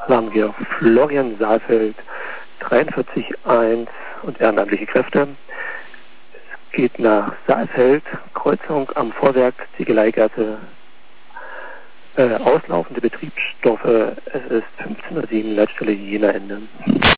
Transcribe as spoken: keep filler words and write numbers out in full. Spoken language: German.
Alarm Georg Florian Saalfeld, dreiundvierzig eins und ehrenamtliche Kräfte. Es geht nach Saalfeld, Kreuzung am Vorwerk, Ziegeleigärte, äh, auslaufende Betriebsstoffe. Es ist fünfzehn Uhr sieben, Leitstelle Jena Ende.